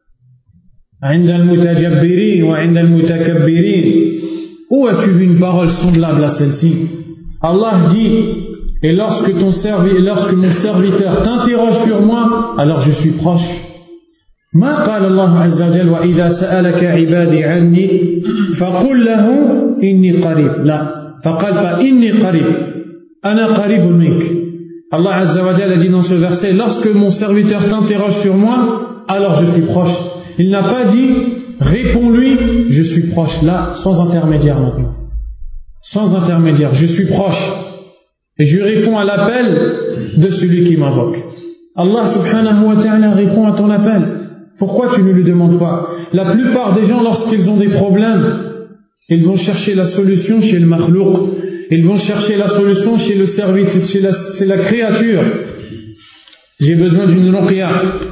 عند المتجبرين وعند المتكبرين. Où as-tu vu une parole semblable à celle-ci? Allah dit: et lorsque, ton servi, lorsque mon serviteur t'interroge sur moi, alors je suis proche. ما قال الله عز وجل: وإذا سألك عبادي عني فقل له إني قريب. لا، فقال فإني قريب أنا قريب منك. Allah Azza wa Jal a dit dans ce verset: lorsque mon serviteur t'interroge sur moi, alors je suis proche. Il n'a pas dit: réponds-lui, je suis proche. Là, sans intermédiaire maintenant. Sans intermédiaire, je suis proche. Et je réponds à l'appel de celui qui m'invoque. Allah subhanahu wa ta'ala répond à ton appel. Pourquoi tu ne lui demandes pas? La plupart des gens, lorsqu'ils ont des problèmes, ils vont chercher la solution chez le makhlouq. Ils vont chercher la solution chez le service, chez la, chez la créature. J'ai besoin d'une ruqya.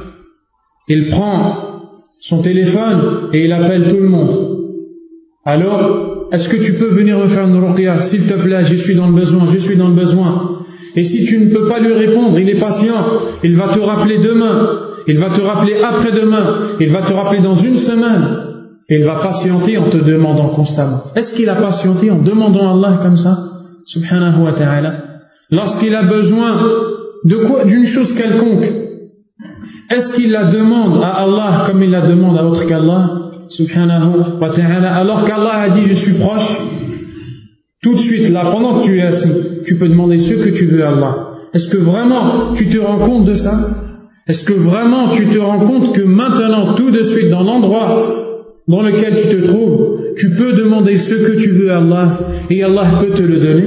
Il prend son téléphone et il appelle tout le monde. Alors, est-ce que tu peux venir me faire une ruqya? S'il te plaît, je suis dans le besoin, je suis dans le besoin. Et si tu ne peux pas lui répondre, il est patient. Il va te rappeler demain. Il va te rappeler après-demain. Il va te rappeler dans une semaine. Et il va patienter en te demandant constamment. Est-ce qu'il a patienté en demandant à Allah comme ça? Subhanahu wa ta'ala. Lorsqu'il a besoin de quoi? D'une chose quelconque. Est-ce qu'il la demande à Allah comme il la demande à autre qu'Allah? Subhanahu wa ta'ala. Alors qu'Allah a dit: je suis proche. Tout de suite, là, pendant que tu es assis, tu peux demander ce que tu veux à Allah. Est-ce que vraiment tu te rends compte de ça? Est-ce que vraiment tu te rends compte que maintenant, tout de suite, dans l'endroit dans lequel tu te trouves, tu peux demander ce que tu veux à Allah et Allah peut te le donner?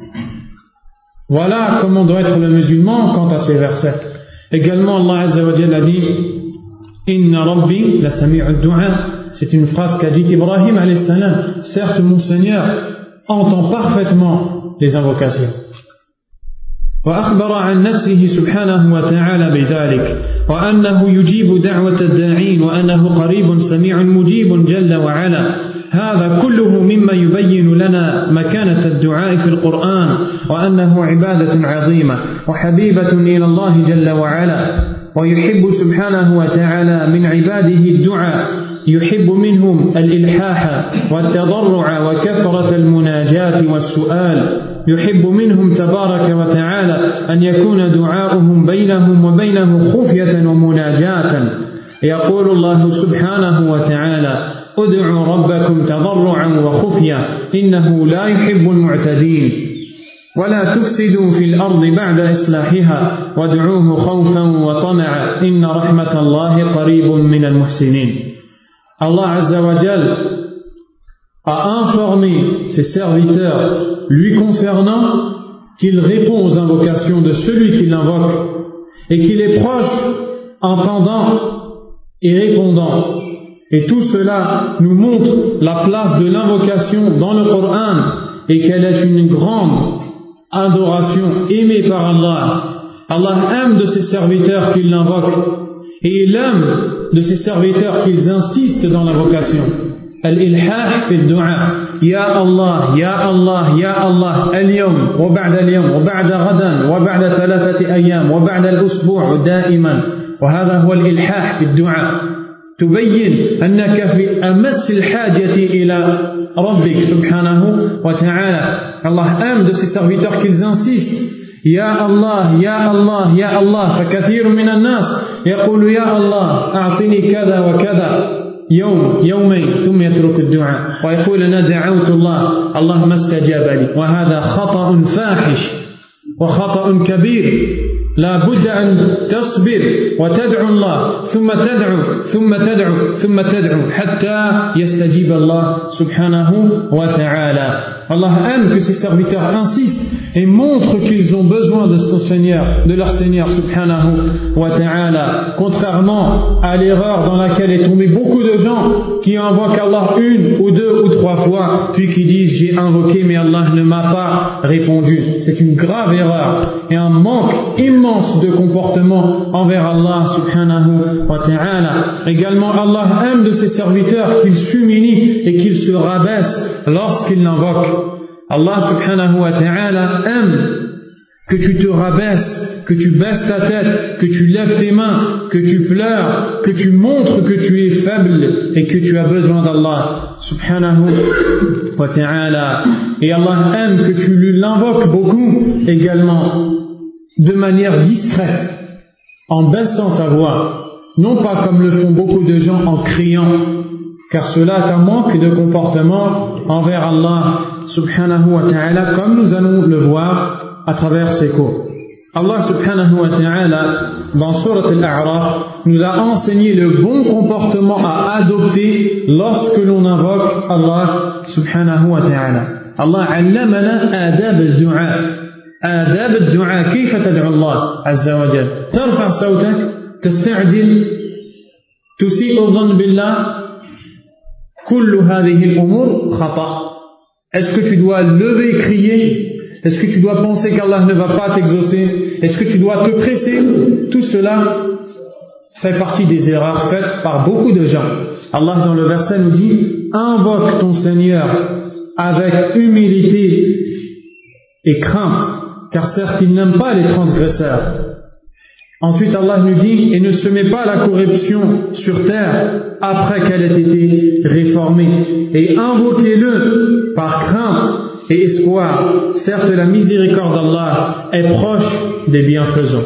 Voilà comment doit être le musulman quant à ces versets. Également, Allah Azza wa Jalla a dit: Inna Rabbi la sami'u du'a. C'est une phrase qu'a dit Ibrahim alayhi salam. Certes, mon Seigneur entend parfaitement les invocations. وأخبر عن نفسه سبحانه وتعالى بذلك وأنه يجيب دعوة الداعين وأنه قريب سميع مجيب جل وعلا. هذا كله مما يبين لنا مكانة الدعاء في القرآن وأنه عبادة عظيمة وحبيبة إلى الله جل وعلا. ويحب سبحانه وتعالى من عباده الدعاء، يحب منهم الإلحاح والتضرع وكثرة المناجاة والسؤال. يحب منهم تبارك وتعالى أن يكون دعاؤهم بينهم وبينه خفية ومناجاة. يقول الله سبحانه وتعالى: ادعوا ربكم تضرعا وخفية إنه لا يحب المعتدين. ولا تفسدوا في الأرض بعد إصلاحها وادعوه خوفا وطمعا إن رحمة الله قريب من المحسنين. Allah Azza wa Jal a informé ses serviteurs lui concernant qu'il répond aux invocations de celui qui l'invoque et qu'il est proche, entendant et répondant. Et tout cela nous montre la place de l'invocation dans le Coran et qu'elle est une grande adoration aimée par Allah. Allah aime de ses serviteurs qui l'invoquent et il aime de ses serviteurs qu'ils insistent dans l'invocation. Al-ilhah fi al-du'a. Ya Allah, Ya Allah, Ya Allah, al-yawm, wa ba'da al-yawm, wa ba'da ghadan, wa ba'da thalathati ayyam, wa ba'da al-usbu' da'iman. Wa hadha huwa al-ilhah fi al-du'a. تبين أنك في أمس الحاجة إلى ربك سبحانه وتعالى. Allah aime de ses serviteurs qu'ils insistent. يا الله يا الله يا الله. فكثير من الناس يقول يا الله أعطني كذا وكذا يوم يومين ثم يترك الدعاء ويقول أنا دعوت الله الله ما استجاب لي. وهذا خطأ فاحش وخطأ كبير. لا بد أن تصبر وتدعو الله ثم تدعو ثم تدعو ثم تدعو حتى يستجيب الله سبحانه وتعالى. Allah aime que ses serviteurs insistent et montrent qu'ils ont besoin de son Seigneur, de leur Seigneur subhanahu wa ta'ala, contrairement à l'erreur dans laquelle est tombé beaucoup de gens qui invoquent Allah une ou deux ou trois fois puis qui disent j'ai invoqué mais Allah ne m'a pas répondu. C'est une grave erreur et un manque immense de comportement envers Allah subhanahu wa ta'ala. Également Allah aime de ses serviteurs qu'ils s'humilient et qu'ils se rabaissent lorsqu'ils l'invoquent. Allah subhanahu wa ta'ala aime que tu te rabaisses, que tu baisses ta tête, que tu lèves tes mains, que tu pleures, que tu montres que tu es faible et que tu as besoin d'Allah subhanahu wa ta'ala. Et Allah aime que tu l'invoques beaucoup également de manière discrète, en baissant ta voix, non pas comme le font beaucoup de gens en criant, car cela est un manque de comportement envers Allah subhanahu wa ta'ala, comme nous allons le voir à travers ces cours. Allah subhanahu wa ta'ala, dans Surat Al-A'raf, nous a enseigné le bon comportement à adopter lorsque l'on invoque Allah subhanahu wa ta'ala. Allah allamana adab al-du'a. adab al-du'a, kayfa tad'u Allah azza wa jal. Tarfa sawtak, tasta'jil, tusi'u dhann billah. كل هذه الأمور خطأ. Est-ce que tu dois lever et crier? Est-ce que tu dois penser qu'Allah ne va pas t'exaucer? Est-ce que tu dois te presser? Tout cela fait partie des erreurs faites par beaucoup de gens. Allah dans le verset nous dit invoque ton Seigneur avec humilité et crainte, car certes il n'aime pas les transgresseurs. Ensuite Allah nous dit et ne se met pas la corruption sur terre après qu'elle ait été réformée, et invoquez-le par crainte et espoir. Certes la miséricorde d'Allah est proche des bienfaisants.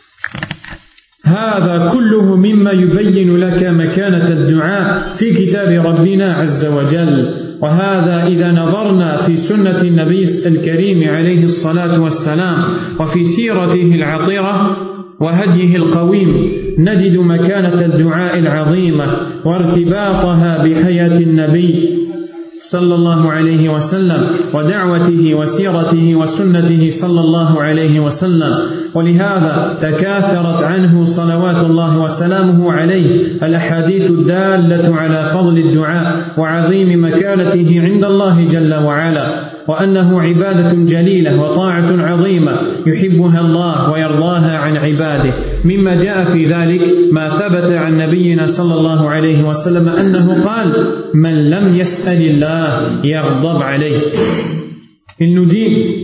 هذا كله مما يبين لك مكانة الدعاء في كتاب ربنا عز وجل. وهذا إذا نظرنا في سنة النبي الكريم عليه الصلاة والسلام وفي سيرته العطرة وهديه القويم نجد مكانة الدعاء العظيمة وارتباطها بحياة النبي صلى الله عليه وسلم ودعوته وسيرته وسنته صلى الله عليه وسلم. ولهذا تكاثرت عنه صلوات الله وسلامه عليه الأحاديث الدالة على فضل الدعاء وعظيم مكانته عند الله جل وعلا، وأنه عبادة جليلة وطاعة عظيمة يحبها الله ويرضاها عن عباده. مما جاء في ذلك ما ثبت عن نبينا صلى الله عليه وسلم أنه قال من لم يسأل الله يغضب عليه. Il nous dit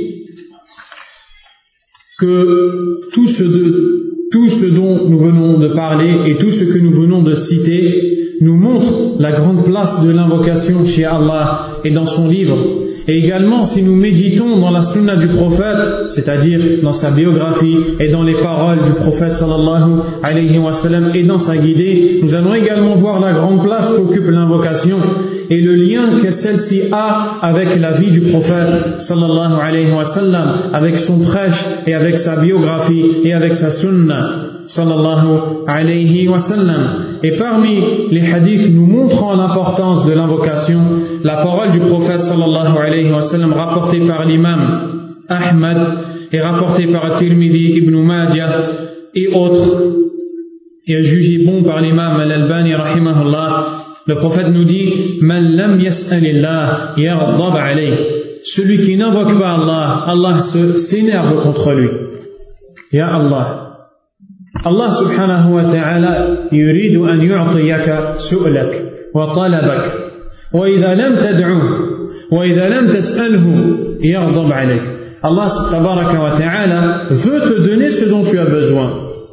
que tout ce, de, tout ce dont nous venons de parler et tout ce que nous venons de citer nous montre la grande place de l'invocation chez Allah et dans son livre. Et également, si nous méditons dans la sunna du prophète, c'est-à-dire dans sa biographie et dans les paroles du prophète sallallahu alayhi wa sallam et dans sa guidée, nous allons également voir la grande place qu'occupe l'invocation et le lien que celle-ci a avec la vie du prophète sallallahu alayhi wa sallam, avec son prêche et avec sa biographie et avec sa sunna sallallahu alayhi wa sallam. Et parmi les hadiths nous montrant l'importance de l'invocation, la parole du prophète sallallahu alayhi wa sallam rapportée par l'imam Ahmad et rapportée par Tirmidhi, Ibn Majah et autres, et jugée bon par l'imam Al-Albani rahimahullah, le prophète nous dit Man lam yas'alillah yaghdab alayh. Celui qui n'invoque pas Allah, Allah se s'énerve contre lui. Ya Allah, Allah subhanahu wa ta'ala يريد أن يعطيك سؤلك وطلبك وإذا لم تدعوه وإذا لم تسأله يغضب عليك. Allah tabaraka wa ta'ala veut te donner ce dont tu as besoin.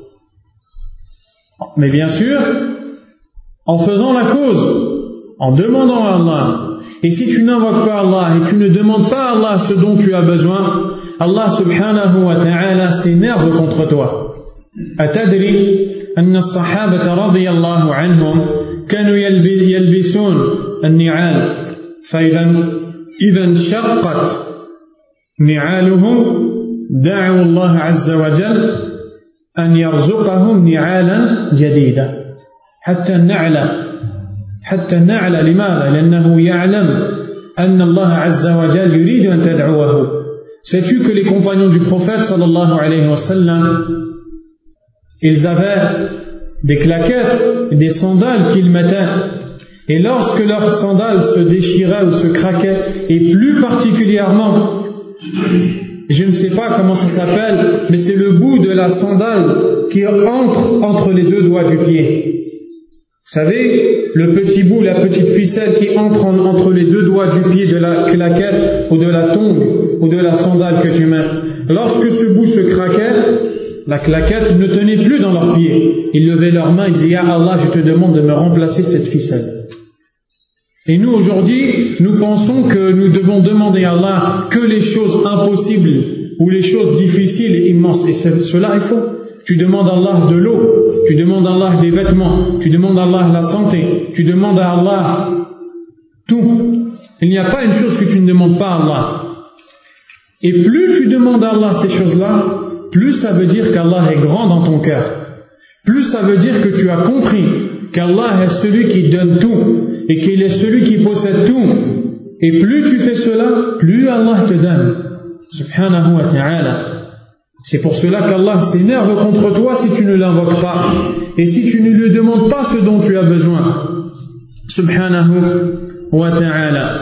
Mais bien sûr, en faisant la cause, en demandant à Allah. Et si tu n'invoques pas Allah et tu ne demandes pas à Allah ce dont tu as besoin, Allah subhanahu wa ta'ala s'énerve contre toi. أتدري أن الصحابة رضي الله عنهم كانوا يلبسون النعال فإذا إذا انشقت نعالهم دعوا الله عز وجل أن يرزقهم نعالا جديدة حتى النعل حتى النعل لماذا؟ لأنه يعلم أن الله عز وجل يريد أن تدعوه. Sais-tu que les compagnons du prophète sallallahu alayhi wa sallam, ils avaient des claquettes, des sandales qu'ils mettaient, et lorsque leurs sandales se déchiraient ou se craquaient, et plus particulièrement, je ne sais pas comment ça s'appelle, mais c'est le bout de la sandale qui entre entre les deux doigts du pied. Vous savez, le petit bout, la petite ficelle qui entre en, entre les deux doigts du pied de la claquette ou de la tongue ou de la sandale que tu mets. Lorsque ce bout se craquait, la claquette ne tenait plus dans leurs pieds. Ils levaient leurs mains, ils disaient « Ya Allah, je te demande de me remplacer cette ficelle ». Et nous aujourd'hui, nous pensons que nous devons demander à Allah que les choses impossibles ou les choses difficiles et immenses. Et cela est faux. Tu demandes à Allah de l'eau, tu demandes à Allah des vêtements, tu demandes à Allah la santé, tu demandes à Allah tout. Il n'y a pas une chose que tu ne demandes pas à Allah. Et plus tu demandes à Allah ces choses-là, plus ça veut dire qu'Allah est grand dans ton cœur. Plus ça veut dire que tu as compris qu'Allah est celui qui donne tout et qu'il est celui qui possède tout. Et plus tu fais cela, plus Allah te donne. Subhanahu wa ta'ala. C'est pour cela qu'Allah s'énerve contre toi si tu ne l'invoques pas et si tu ne lui demandes pas ce dont tu as besoin. Subhanahu wa ta'ala.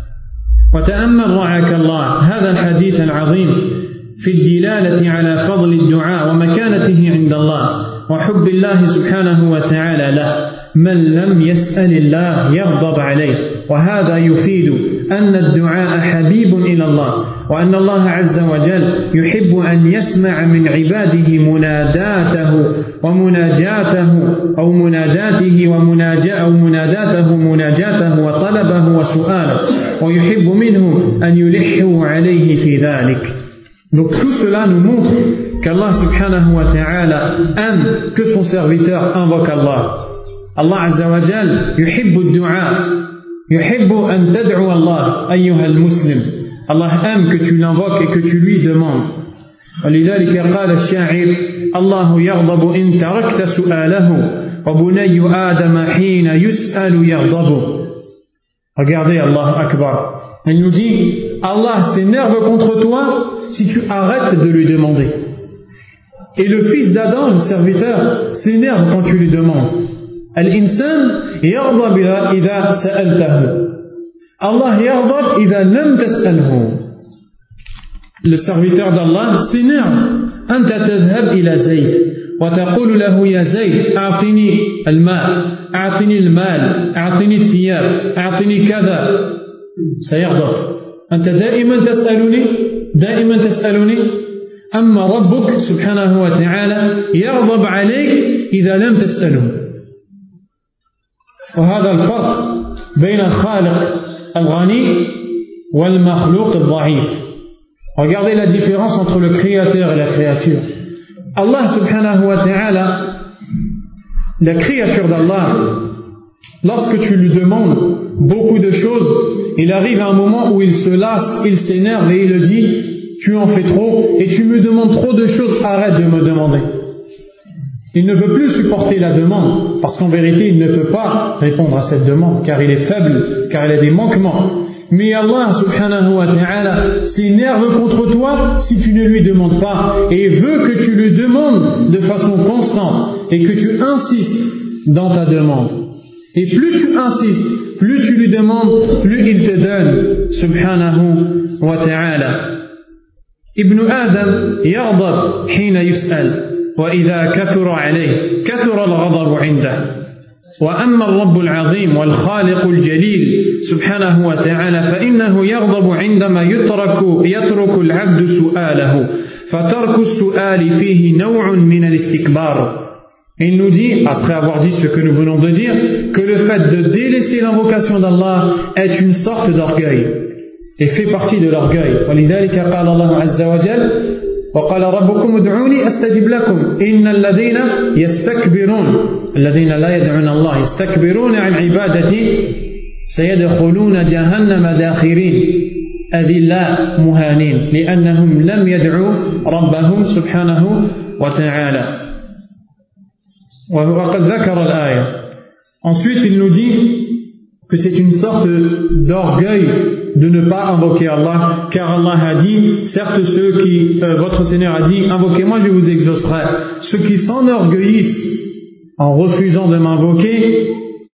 وتأمل رعاك الله هذا الحديث العظيم في الدلالة على فضل الدعاء ومكانته عند الله وحب الله سبحانه وتعالى له. من لم يسأل الله يغضب عليه، وهذا يفيد أن الدعاء حبيب إلى الله، وأن الله عز وجل يحب أن يسمع من عباده مناداته ومناجاته أو مناجاته ومناجاة أو مناداته مناجاته وطلبه وسؤاله، ويحب منهم أن يلحوا عليه في ذلك. Donc tout cela nous montre qu'Allah subhanahu wa ta'ala aime que son serviteur invoque Allah. Allah azza wa jal yuhibbu ad-du'a, yuhibbu an tad'u Allah ayyuha al-muslim. Allah aime que tu l'invoques et que tu lui demandes. ولذلك قال الشاعر الله يغضب إن تركت سؤاله وبني آدم حين يسأل يغضب. Regardez Allah Akbar. Il nous dit Allah s'énerve contre toi si tu arrêtes de lui demander. Et le fils d'Adam, le serviteur, s'énerve quand tu lui demandes. Al-insan yaghdab idha sa'altahu. Allah yaghdab idha lam tas'alhu. Le serviteur d'Allah s'énerve. Anta tadhhab ila Zayd wa taqulu lahu ya Zayd a'tini al-ma' a'tini al-mal a'tini al-thiyab a'tini kadha. سيغضب. أنت دائما تسألني دائما تسألني أما ربك سبحانه وتعالى يغضب عليك إذا لم تسأله. وهذا الفرق بين الخالق الغني والمخلوق الضعيف. Regardez la différence entre le créateur et la créature. Allah subhanahu wa ta'ala, la créature d'Allah, lorsque tu lui demandes beaucoup de choses, il arrive à un moment où il se lasse, il s'énerve et il le dit, tu en fais trop et tu me demandes trop de choses, arrête de me demander. Il ne veut plus supporter la demande, parce qu'en vérité il ne peut pas répondre à cette demande, car il est faible, car il a des manquements. Mais Allah subhanahu wa ta'ala s'énerve contre toi si tu ne lui demandes pas, et veut que tu lui demandes de façon constante, et que tu insistes dans ta demande. Et plus tu insistes, plus tu lui demandes, plus il te donne, subhanahu wa ta'ala. Ibn Adam yaghdab hina yus'al. وإذا كثر عليه كثر الغضب عنده وأما الرب العظيم والخالق الجليل سبحانه وتعالى فإنه يغضب عندما يترك يترك العبد سؤاله فترك السؤال فيه نوع من الاستكبار. Il nous dit, après avoir dit ce que nous venons de dire, que le fait de délaisser l'invocation d'Allah est une sorte d'orgueil et fait partie de l'orgueil. ولذلك قال الله عز وجل وقال ربكم ادعوني أستجب لكم إن الذين يستكبرون الذين لا يدعون الله يستكبرون عن عبادتي سيدخلون جهنم داخرين أذلاء مهانين لأنهم لم يدعوا ربهم سبحانه وتعالى. وقد ذكر الآية. Ensuite il nous dit que c'est une sorte d'orgueil de ne pas invoquer Allah, car Allah a dit, certes ceux qui, euh, votre Seigneur a dit, invoquez-moi je vous exaucerai. Ceux qui s'enorgueillissent en refusant de m'invoquer,